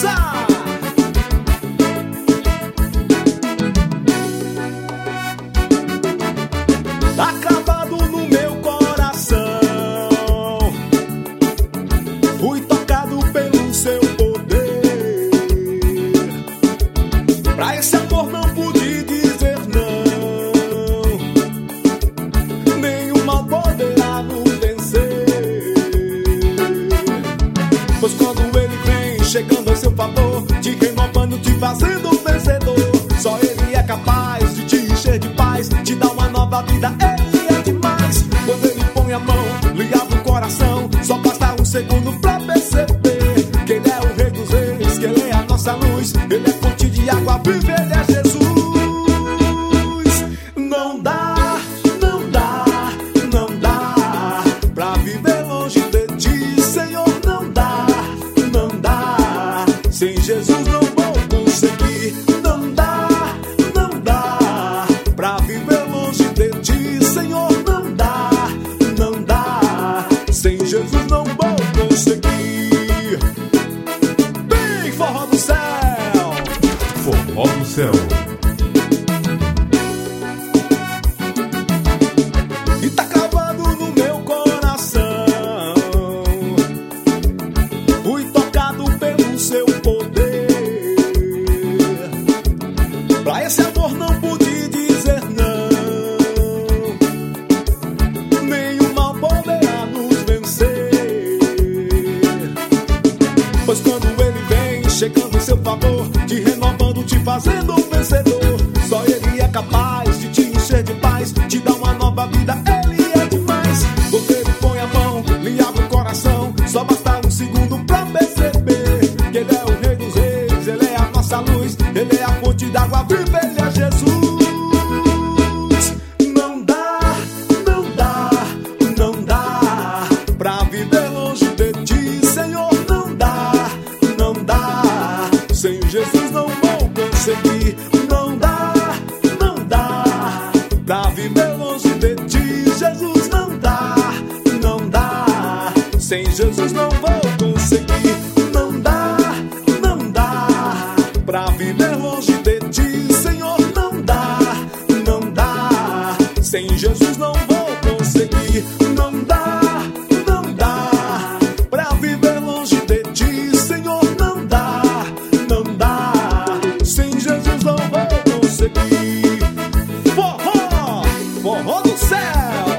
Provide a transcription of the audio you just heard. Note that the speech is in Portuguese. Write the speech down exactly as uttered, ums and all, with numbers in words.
dançar. Tá cravado no meu coração, fui tocado pelo seu poder. Pra esse amor não pude dizer não, nenhum mal poderá nos vencer. Pois quando ele vem chegando a seu favor, te renovando, te fazendo vencedor, só ele é capaz de te encher de paz, te dar uma nova vida. Ele é demais. Quando ele põe a mão, lhe abre o coração, só basta um segundo pra perceber que ele é o rei dos reis, que ele é a nossa luz, ele é fonte de água viva, ele é Jesus. Não dá, não dá, não dá pra viver longe de ti, Senhor. Não dá, não dá, sem Jesus não vou conseguir. Não dá, não dá pra viver longe de ti, Senhor. Não dá, não dá, sem Jesus não vou conseguir. Bem, forró do céu, Forró do Céu. e tá cravado no meu coração, fui tocado pelo seu poder. Pra esse amor não pude dizer não, nenhum mal poderá nos vencer. Pois quando ele vem chegando em seu favor, te renovando, te fazendo vencedor, só ele é capaz de te encher de paz, te dar uma nova vida. Ele é demais. Quando ele põe a mão, lhe abre o coração, só basta um segundo pra perceber que ele é o rei dos reis, ele é a nossa luz, ele é a fonte d'água viva, ele é Jesus. Não dá, não dá, não dá pra viver longe de ti, Senhor. Não dá, não dá, sem Jesus não vou conseguir. Não dá, não dá pra viver longe de ti, Jesus. Não dá, não dá, sem Jesus não vou conseguir. Não dá, não dá pra viver longe de ti, Senhor. Não dá, não dá, sem Jesus não vou conseguir. Não dá, não dá pra viver longe de ti, Senhor. Não dá, não dá, sem Jesus não vou conseguir. Forró, forró do céu.